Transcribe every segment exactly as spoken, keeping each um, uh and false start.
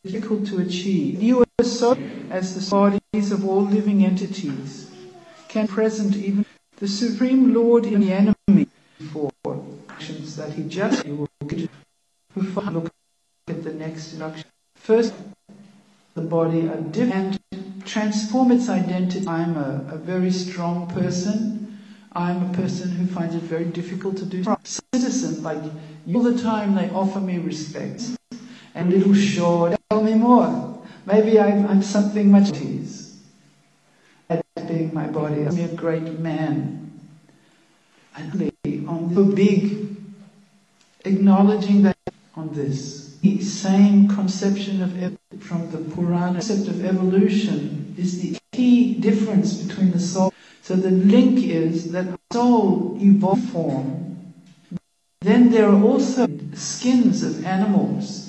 difficult to achieve. You are so as the bodies of all living entities can present even the Supreme Lord in the enemy for actions that he just will get who look at the next instruction. First, the body are different and transform its identity. I'm a, a very strong person. I'm a person who finds it very difficult to do. Citizen, like you, all the time they offer me respect. And little short, tell me more. Maybe I'm, I'm something much tease. At being my body, I'm a great man. And on the big, acknowledging that on this, the same conception of ev- from the Purana, concept of evolution is the key difference between the soul. So the link is that the soul evolves form. Then there are also skins of animals.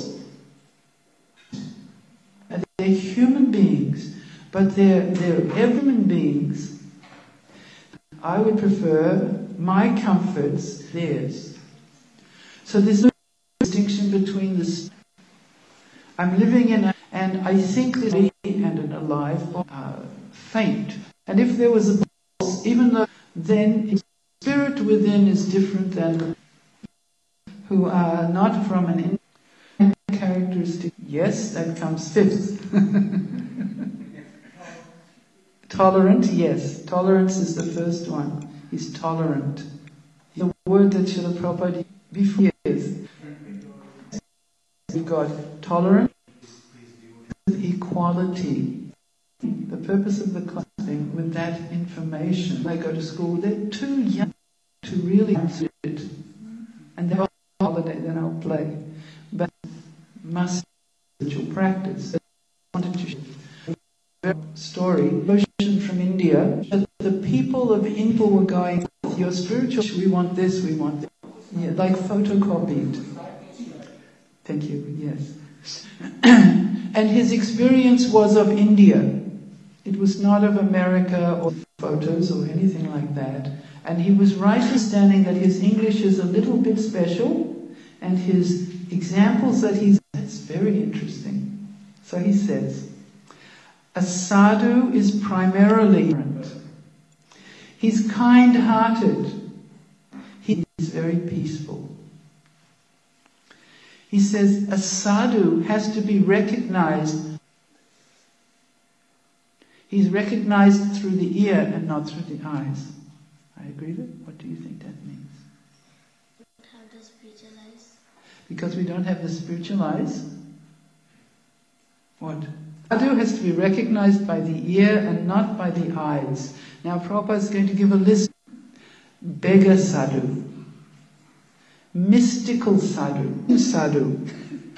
And they're human beings, but they're, they're human beings. I would prefer my comforts, theirs. So there's no distinction between this. I'm living in a, and I think this and an alive are faint. And if there was a pulse, even though then the spirit within is different than who are not from an characteristic. Yes, that comes fifth. Tolerant, yes. Tolerance is the first one. He's tolerant. The word that Srila Prabhupada before is. We've got tolerance with equality. The purpose of the classing with that information. They go to school, they're too young to really answer it. And they're on holiday, then I'll play. But must spiritual practice. I wanted to share a story from India. The people of India were going, your spiritual, we want this, we want this. Yeah, like photocopied. Thank you, yes. And his experience was of India. It was not of America or photos or anything like that. And he was right understanding that his English is a little bit special, and his examples that he's, that's very interesting. So he says, a sadhu is primarily ignorant. He's kind-hearted. He is very peaceful. He says a sadhu has to be recognized. He's recognized through the ear and not through the eyes. I agree with it. What do you think that means? Have the spiritual eyes. Because we don't have the spiritual eyes? What? Sadhu has to be recognized by the ear and not by the eyes. Now Prabhupada is going to give a list. Beggar sadhu, mystical sadhu, sadhu,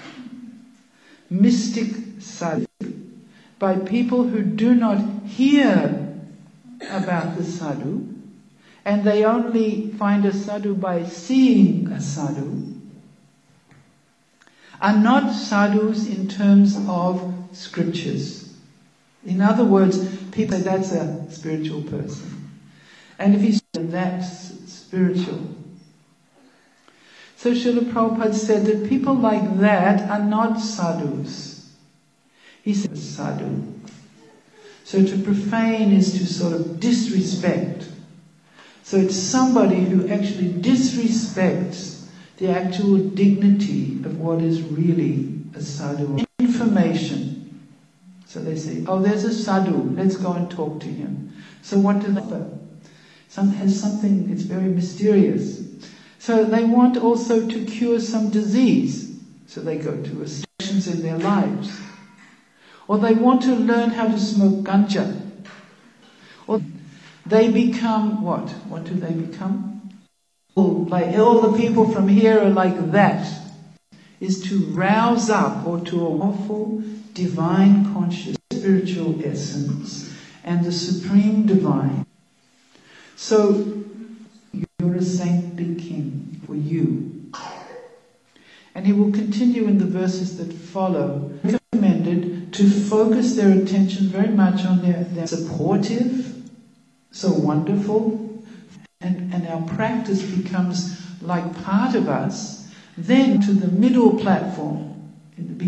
mystic sadhu, by people who do not hear about the sadhu, and they only find a sadhu by seeing a sadhu, are not sadhus in terms of scriptures. In other words, people say that's a spiritual person. And if he's that's spiritual. So Srila Prabhupada said that people like that are not sadhus. He said sadhu. So to profane is to sort of disrespect. So it's somebody who actually disrespects the actual dignity of what is really a sadhu. Information. So they say, oh, there's a sadhu, let's go and talk to him. So what do they do? Some has something, it's very mysterious. So they want also to cure some disease. So they go to restrictions in their lives. Or they want to learn how to smoke ganja. Or they become what? What do they become? Like all the people from here are like that. Is to rouse up or to a awful divine conscious spiritual essence and the supreme divine. So you're a saintly king for you. And he will continue in the verses that follow. Recommended to focus their attention very much on their, their supportive, so wonderful, and, and our practice becomes like part of us, then to the middle platform, in the big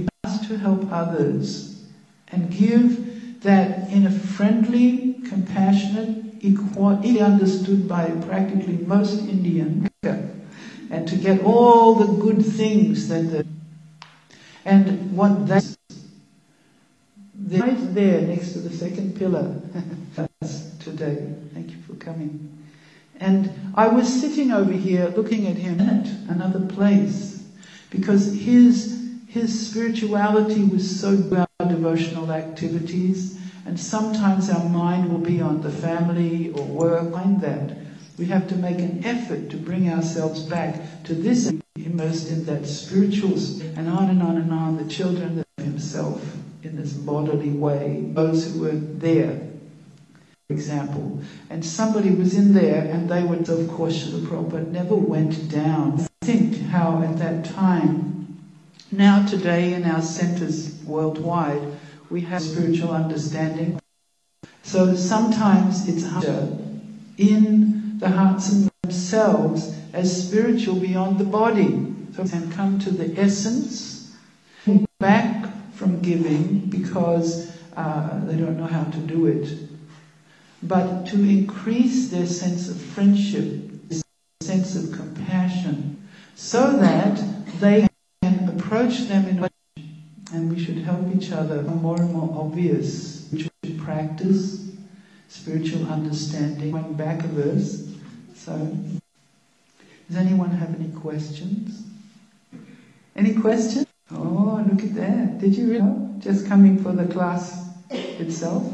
to help others and give that in a friendly, compassionate, equally understood by practically most Indians, and to get all the good things that the and what that's right there next to the second pillar today. Thank you for coming. And I was sitting over here looking at him at another place because his his spirituality was so good our devotional activities, and sometimes our mind will be on the family or work. Find that we have to make an effort to bring ourselves back to this, immersed in that spiritual, and on and on and on. The children of himself in this bodily way, those who were there, for example, and somebody was in there, and they would, of course, Srila Prabhupada never went down. Think how at that time. Now today in our centers worldwide, we have spiritual understanding. So sometimes it's harder in the hearts of themselves as spiritual beyond the body. So and come to the essence, back from giving because uh, they don't know how to do it. But to increase their sense of friendship, their sense of compassion, so that they can approach them in a way, and we should help each other more and more obvious. We should practice spiritual understanding. Going back a verse. So, does anyone have any questions? Any questions? Oh, look at that. Did you really know? Just coming for the class itself?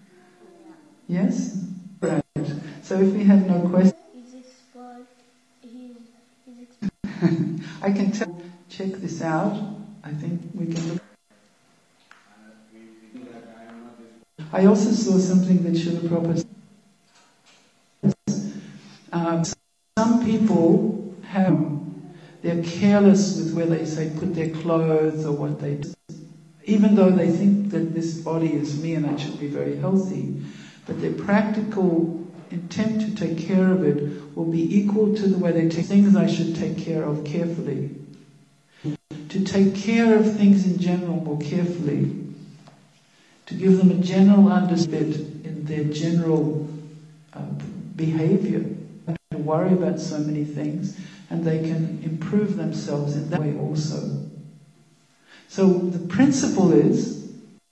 Yes? Right. So if we have no questions... I can tell, check this out. I think we can look. I also saw something that Srila Prabhupada said. Um, some people have, they're careless with where they say put their clothes or what they do. Even though they think that this body is me and I should be very healthy. But their practical intent to take care of it will be equal to the way they take things I should take care of carefully. To take care of things in general more carefully. To give them a general understanding in their general uh, behavior. Not to worry about so many things, and they can improve themselves in that way also. So the principle is,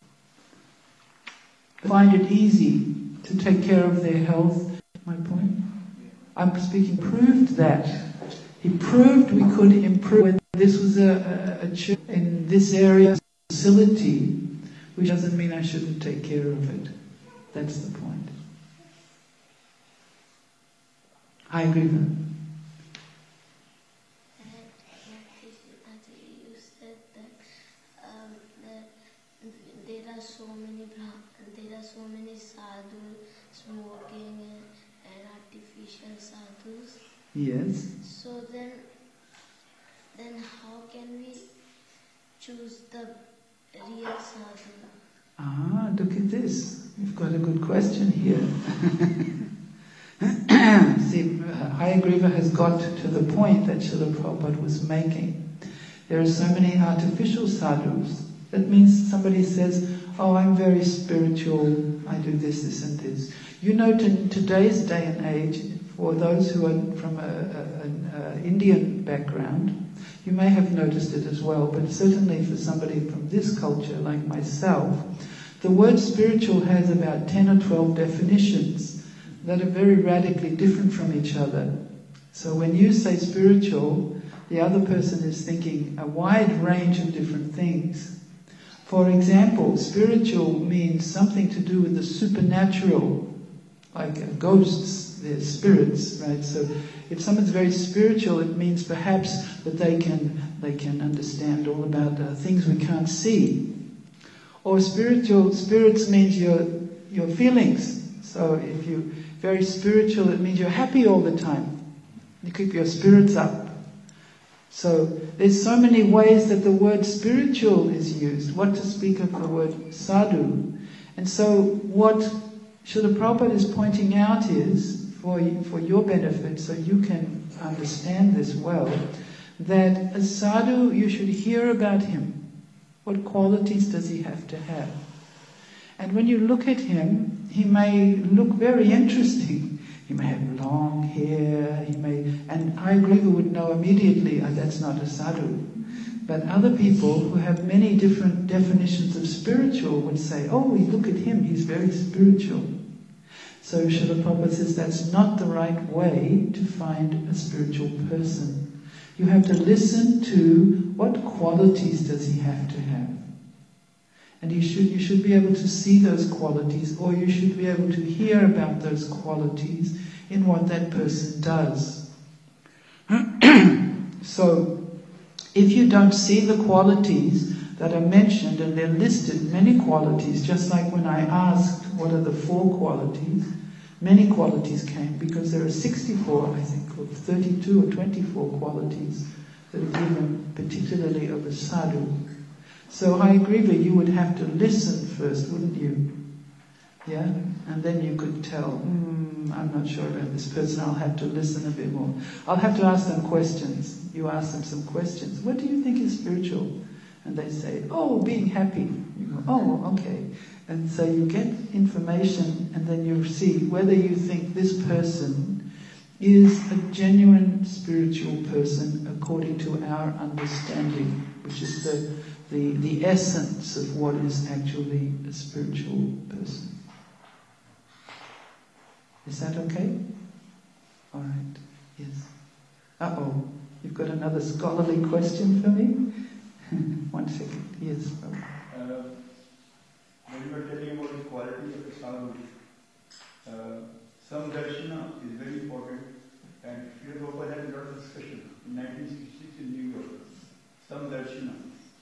find it easy to take care of their health. My point? I'm speaking, proved that. He proved we could improve. This was a, a, a church in this area, facility, which doesn't mean I shouldn't take care of it. That's the point. I agree with that. You said that, um, that there are so many there are so many sadhus smoking and, and artificial sadhus. Yes. So then, then how can we choose the real sadhu? Ah, look at this. You've got a good question here. See, Hayagriva has got to the point that Srila Prabhupada was making. There are so many artificial sadhus. That means somebody says, oh, I'm very spiritual, I do this, this and this. You know, to today's day and age, for those who are from an Indian background, you may have noticed it as well, but certainly for somebody from this culture like myself, the word spiritual has about ten or twelve definitions that are very radically different from each other. So when you say spiritual, the other person is thinking a wide range of different things. For example, spiritual means something to do with the supernatural, like uh, ghosts, they're spirits, right? So if someone's very spiritual, it means perhaps that they can they can understand all about uh, things we can't see. Or spiritual spirits means your your feelings. So if you're very spiritual, it means you're happy all the time. You keep your spirits up. So there's so many ways that the word spiritual is used. What to speak of the word sadhu. And so what Srila Prabhupada is pointing out is, for, for your benefit, so you can understand this well, that a sadhu, you should hear about him. What qualities does he have to have? And when you look at him, he may look very interesting. He may have long hair, he may, and Hayagriva would know immediately, oh, that's not a sadhu. But other people who have many different definitions of spiritual would say, oh, we look at him, he's very spiritual. So Srila Prabhupada says that's not the right way to find a spiritual person. You have to listen to what qualities does he have to have. And you should, you should be able to see those qualities, or you should be able to hear about those qualities in what that person does. So, if you don't see the qualities that are mentioned, and they're listed, many qualities, just like when I asked what are the four qualities, many qualities came, because there are sixty-four, I think, or thirty-two or twenty-four qualities that are given, particularly of a sadhu. So Hayagriva, you would have to listen first, wouldn't you? Yeah? And then you could tell, hmm, I'm not sure about this person, I'll have to listen a bit more. I'll have to ask them questions. You ask them some questions. What do you think is spiritual? And they say, oh, being happy. You go, oh, okay. And so you get information, and then you see whether you think this person is a genuine spiritual person according to our understanding, which is the The, the essence of what is actually a spiritual person. Is that okay? All right. Yes. Uh-oh. You've got another scholarly question for me? One second. Yes. Uh, when you were telling about the quality of the sadhu, uh, some darshana is very important, and Srila Prabhupada had a lot of discussion in nineteen sixty-six in New York. Some darshana.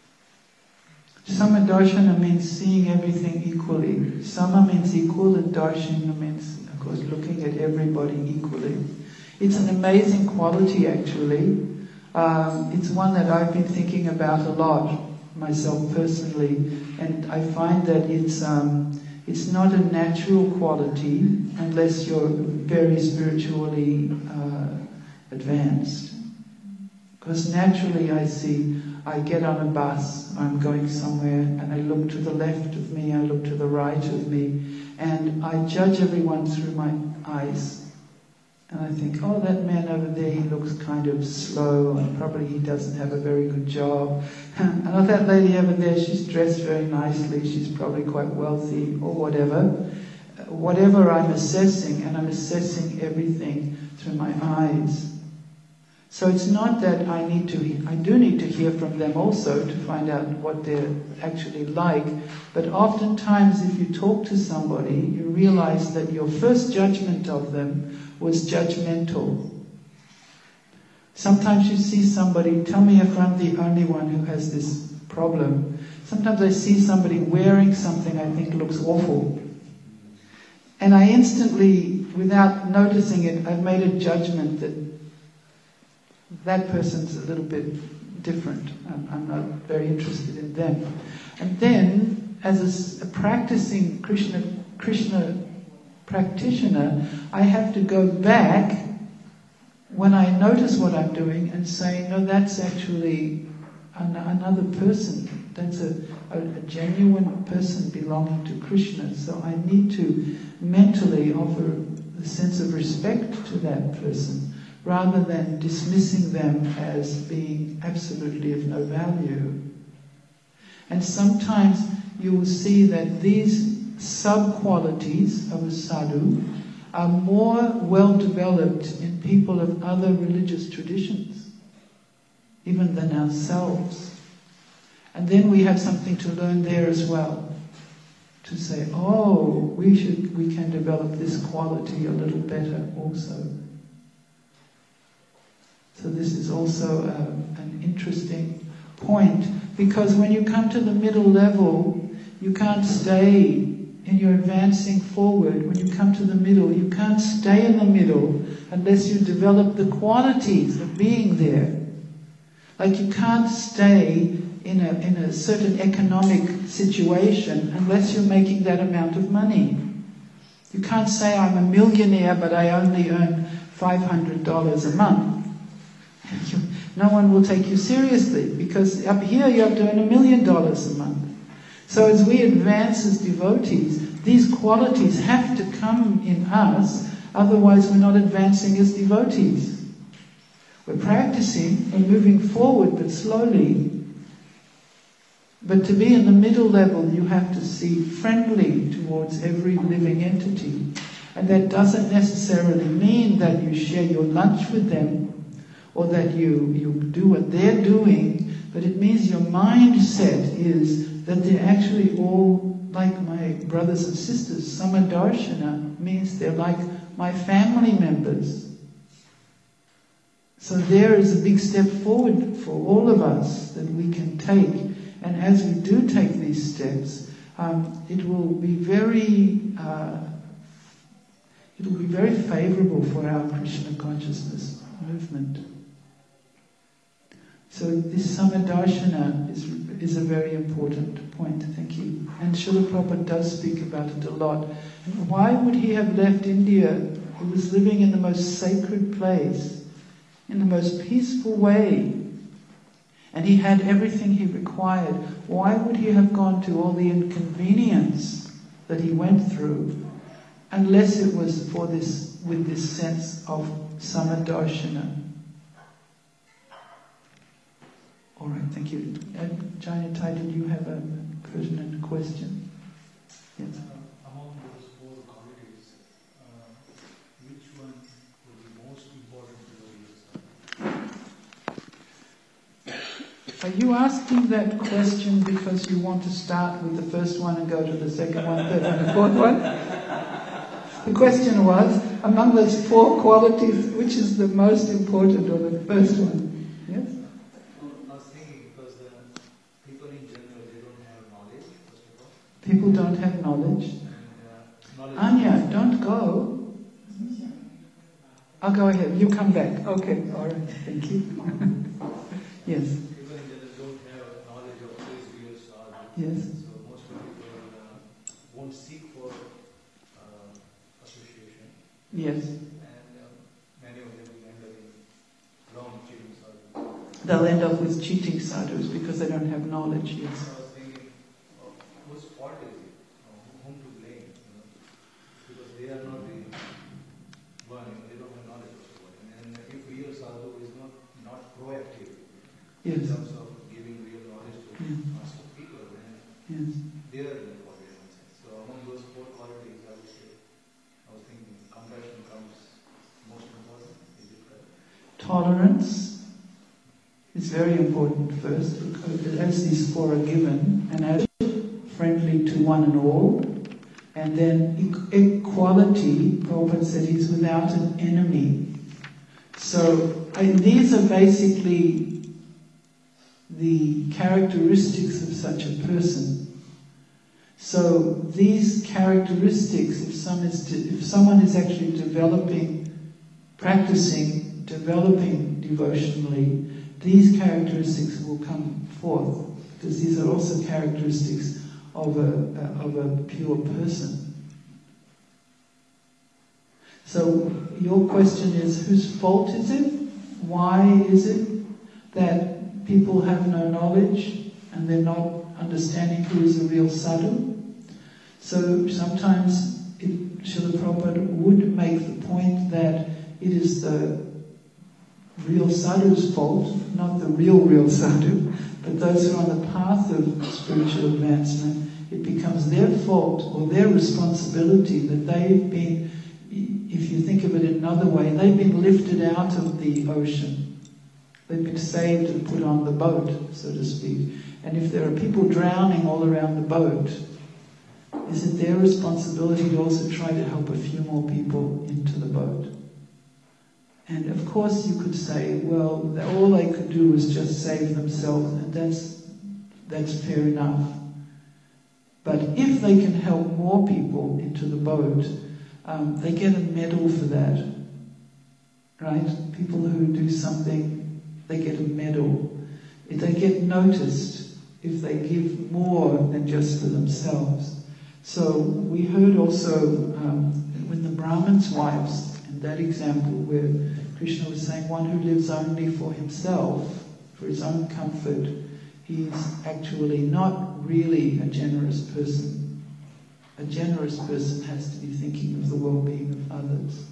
Samadarshana means seeing everything equally. Sama means equal, and darshana means, of course, looking at everybody equally. It's an amazing quality, actually. Um, it's one that I've been thinking about a lot, myself personally, and I find that it's um, it's not a natural quality unless you're very spiritually uh, advanced. Because naturally I see, I get on a bus, I'm going somewhere, and I look to the left of me, I look to the right of me, and I judge everyone through my eyes. And I think, oh, that man over there, he looks kind of slow, and probably he doesn't have a very good job. And oh, that lady over there, she's dressed very nicely, she's probably quite wealthy, or whatever. Whatever I'm assessing, and I'm assessing everything through my eyes. So it's not that I need to, I do need to hear from them also to find out what they're actually like, but oftentimes if you talk to somebody, you realize that your first judgment of them was judgmental. Sometimes you see somebody, tell me if I'm the only one who has this problem. Sometimes I see somebody wearing something I think looks awful. And I instantly, without noticing it, I've made a judgment that that person's a little bit different. I'm, I'm not very interested in them. And then, as a, a practicing Krishna, Krishna practitioner, I have to go back when I notice what I'm doing and say, no, that's actually an, another person. That's a, a, a genuine person belonging to Krishna. So I need to mentally offer a sense of respect to that person, rather than dismissing them as being absolutely of no value. And sometimes you will see that these sub-qualities of a sadhu are more well-developed in people of other religious traditions, even than ourselves. And then we have something to learn there as well, to say, oh, we should, we can develop this quality a little better also. So this is also uh, an interesting point, because when you come to the middle level, you can't stay, and you're advancing forward. When you come to the middle, you can't stay in the middle unless you develop the qualities of being there. Like you can't stay in a, in a certain economic situation unless you're making that amount of money. You can't say, I'm a millionaire, but I only earn five hundred dollars a month. no one will take you seriously, because up here you have to earn a million dollars a month. So as we advance as devotees, these qualities have to come in us, otherwise we're not advancing as devotees. We're practicing, we're moving forward, but slowly. But to be in the middle level, you have to see friendly towards every living entity. And that doesn't necessarily mean that you share your lunch with them, or that you, you do what they're doing, but it means your mindset is that they're actually all like my brothers and sisters. Samadarshana means they're like my family members. So there is a big step forward for all of us that we can take. And as we do take these steps, um, it will be very, uh, it will be very favorable for our Krishna consciousness movement. So this Samadarshana is is a very important point. Thank you. And Srila Prabhupada does speak about it a lot. And why would he have left India? He was living in the most sacred place, in the most peaceful way. And he had everything he required. Why would he have gone to all the inconvenience that he went through, unless it was for this, with this sense of Samadarshana? All right, thank you. Uh, Jayantai, did you have a pertinent question? Yes. Uh, among those four qualities, uh, which one would be most important to yourself? Are you asking that question because you want to start with the first one and go to the second one, third one, and fourth one? The question was, among those four qualities, which is the most important, or the first one? Yes? I was thinking because the people in general, they don't have knowledge, first of all. People don't have knowledge. And, uh, knowledge Anya, don't go. I'll go ahead. You come back. Okay, all right. Thank you. Yes. People in general don't have knowledge of who is real sadhu. Yes. So most of the people uh, won't seek for uh, association. Yes. And um, many of them will end up in wrong cheating sadhu. They'll end up with cheating sadhus because they don't have knowledge. Yes. So I was thinking, oh, whose fault is it? Or whom to blame? You know? Because they are not the one, you know, they don't have knowledge of the one. And if real sadhu is not, not proactive in Yes. terms of giving real knowledge to Yeah. mass of people, then Yes. they are in the problem. So among those four qualities, I would say, I was thinking compassion comes most important. Is it correct? Tolerance is very important first, because as these four are given, and as friendly to one and all, and then equality, Prabhupada said he's without an enemy. So I, these are basically the characteristics of such a person. So these characteristics, if, some is de- if someone is actually developing, practicing, developing devotionally, these characteristics will come forth, because these are also characteristics of a, of a pure person. So your question is, whose fault is it? Why is it that people have no knowledge and they're not understanding who is a real sadhu? So sometimes it, Srila Prabhupada would make the point that it is the real sadhu's fault, not the real, real sadhu, but those who are on the path of spiritual advancement, it becomes their fault or their responsibility that they've been, if you think of it in another way, they've been lifted out of the ocean. They've been saved and put on the boat, so to speak. And if there are people drowning all around the boat, is it their responsibility to also try to help a few more people into the boat? And of course you could say, well, all they could do was just save themselves, and that's that's fair enough. But if they can help more people into the boat, um, they get a medal for that. Right? People who do something, they get a medal. If they get noticed if they give more than just for themselves. So we heard also um, when the Brahmins' wives, in that example where Krishna was saying one who lives only for himself, for his own comfort, he's actually not really a generous person. A generous person has to be thinking of the well-being of others.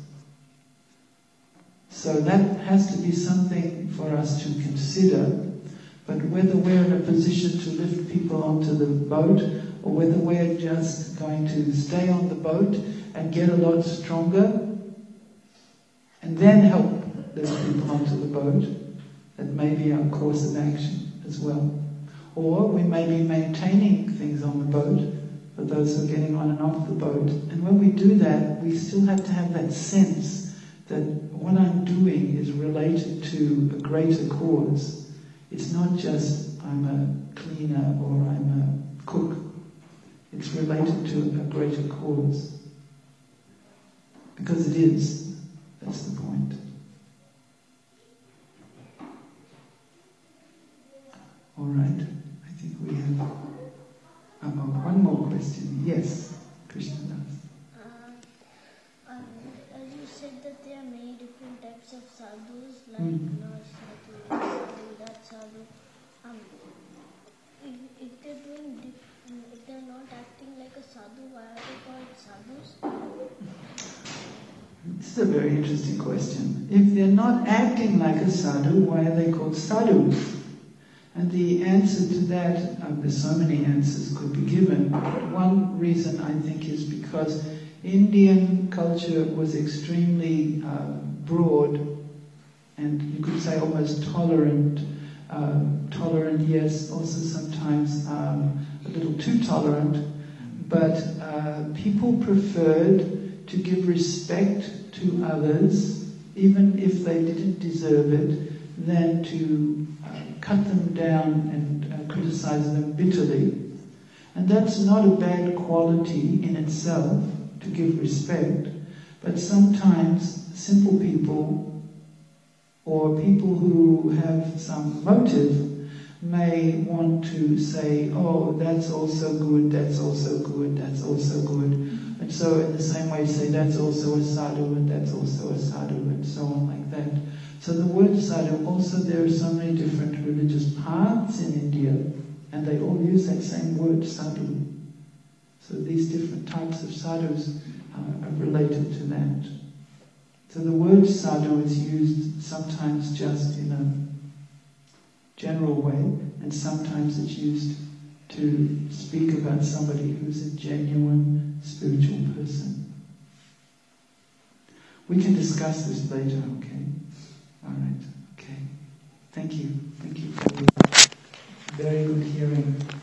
So that has to be something for us to consider. But whether we're in a position to lift people onto the boat, or whether we're just going to stay on the boat and get a lot stronger, and then help those people onto the boat, that may be our course of action as well. Or we may be maintaining things on the boat for those who are getting on and off the boat. And when we do that, we still have to have that sense that what I'm doing is related to a greater cause. It's not just I'm a cleaner or I'm a cook. It's related to a greater cause. Because it is. That's the point. All right. I think we have uh, one more question. Yes, Krishna Das. Uh, as you said that there are many different types of sadhus, like Mm. Naj sadhu, sadhu, that sadhu. Um, if, if they're doing, dif- if they're not acting like a sadhu, why are they called sadhus? This is a very interesting question. If they're not acting like a sadhu, why are they called sadhus? And the answer to that, um, there's so many answers could be given. But one reason I think is because Indian culture was extremely uh, broad, and you could say almost tolerant. Um, tolerant, yes, also sometimes um, a little too tolerant. But uh, people preferred to give respect to others, even if they didn't deserve it, than to uh, cut them down and uh, criticize them bitterly. And that's not a bad quality in itself, to give respect, but sometimes simple people or people who have some motive may want to say, oh, that's also good, that's also good, that's also good. And so in the same way say, that's also a sadhu, and that's also a sadhu, and so on like that. So the word sadhu, also there are so many different religious paths in India, and they all use that same word, sadhu. So these different types of sadhus uh, are related to that. So the word sadhu is used sometimes just in a general way, and sometimes it's used to speak about somebody who's a genuine spiritual person. We can discuss this later, okay? All right, okay. Thank you. Thank you for the very good hearing.